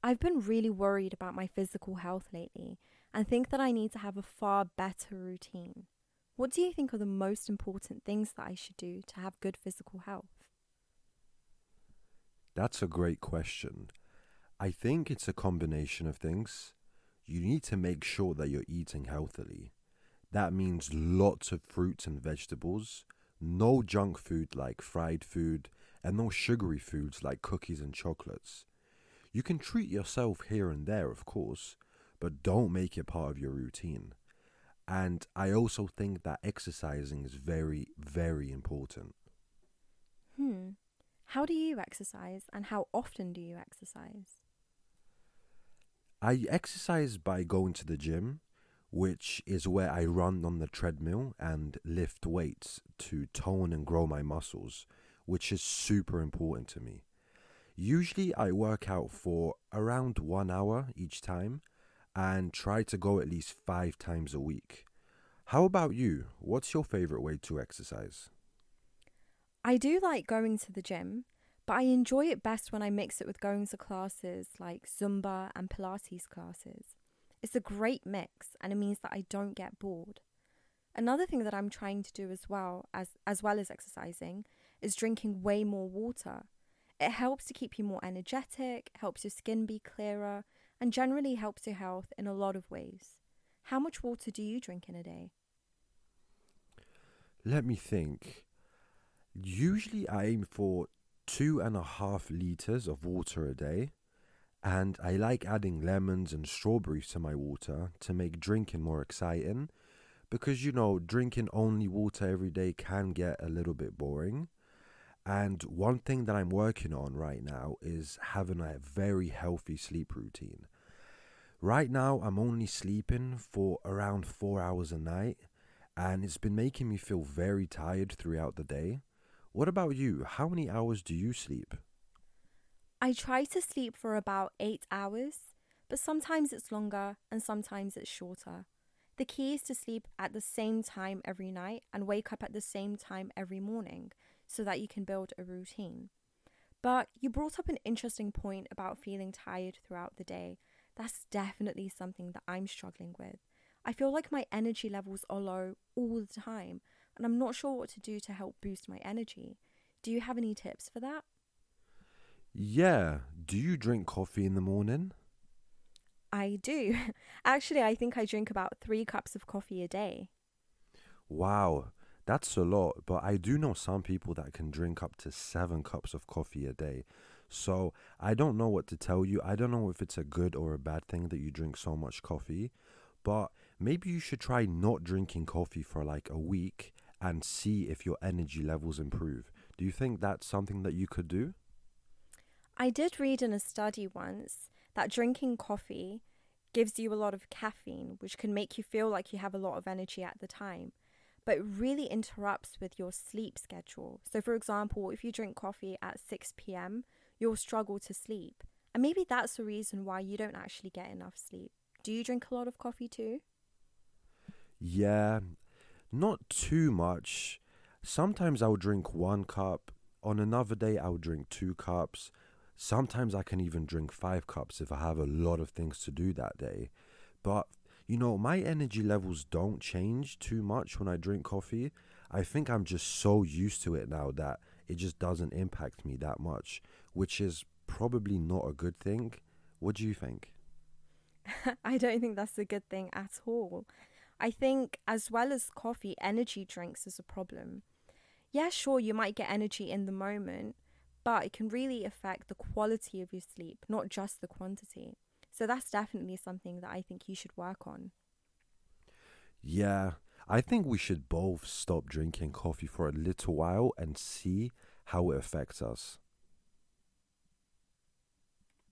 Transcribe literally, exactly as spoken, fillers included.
I've been really worried about my physical health lately and think that I need to have a far better routine. What do you think are the most important things that I should do to have good physical health? That's a great question. I think it's a combination of things. You need to make sure that you're eating healthily. That means lots of fruits and vegetables, no junk food like fried food, and no sugary foods like cookies and chocolates. You can treat yourself here and there, of course, but don't make it part of your routine. And I also think that exercising is very, very important. Hmm. How do you exercise and how often do you exercise? I exercise by going to the gym, which is where I run on the treadmill and lift weights to tone and grow my muscles, which is super important to me. Usually, I work out for around one hour each time and try to go at least five times a week. How about you? What's your favorite way to exercise? I do like going to the gym, but I enjoy it best when I mix it with going to classes like Zumba and Pilates classes. It's a great mix and it means that I don't get bored. Another thing that I'm trying to do as well as as well as exercising is drinking way more water. It helps to keep you more energetic, helps your skin be clearer, and generally helps your health in a lot of ways. How much water do you drink in a day? Let me think. Usually, I aim for two and a half liters of water a day, and I like adding lemons and strawberries to my water to make drinking more exciting because you know, drinking only water every day can get a little bit boring. And one thing that I'm working on right now is having a very healthy sleep routine. Right now, I'm only sleeping for around four hours a night, and it's been making me feel very tired throughout the day. What about you? How many hours do you sleep? I try to sleep for about eight hours, but sometimes it's longer and sometimes it's shorter. The key is to sleep at the same time every night and wake up at the same time every morning so that you can build a routine. But you brought up an interesting point about feeling tired throughout the day. That's definitely something that I'm struggling with. I feel like my energy levels are low all the time, and I'm not sure what to do to help boost my energy. Do you have any tips for that? Yeah, do you drink coffee in the morning? I do. Actually, I think I drink about three cups of coffee a day. Wow, that's a lot, but I do know some people that can drink up to seven cups of coffee a day. So I don't know what to tell you. I don't know if it's a good or a bad thing that you drink so much coffee, but maybe you should try not drinking coffee for like a week and see if your energy levels improve. Do you think that's something that you could do? I did read in a study once that drinking coffee gives you a lot of caffeine, which can make you feel like you have a lot of energy at the time, but it really interrupts with your sleep schedule. So, for example, if you drink coffee at six p m, you'll struggle to sleep. And maybe that's the reason why you don't actually get enough sleep. Do you drink a lot of coffee too? Yeah, not too much. Sometimes I'll drink one cup. On another day, I'll drink two cups. Sometimes I can even drink five cups if I have a lot of things to do that day. But, you know, my energy levels don't change too much when I drink coffee. I think I'm just so used to it now that it just doesn't impact me that much, which is probably not a good thing. What do you think? I don't think that's a good thing at all. I think, as well as coffee, energy drinks is a problem. Yeah, sure, you might get energy in the moment, but it can really affect the quality of your sleep, not just the quantity. So that's definitely something that I think you should work on. Yeah, I think we should both stop drinking coffee for a little while and see how it affects us.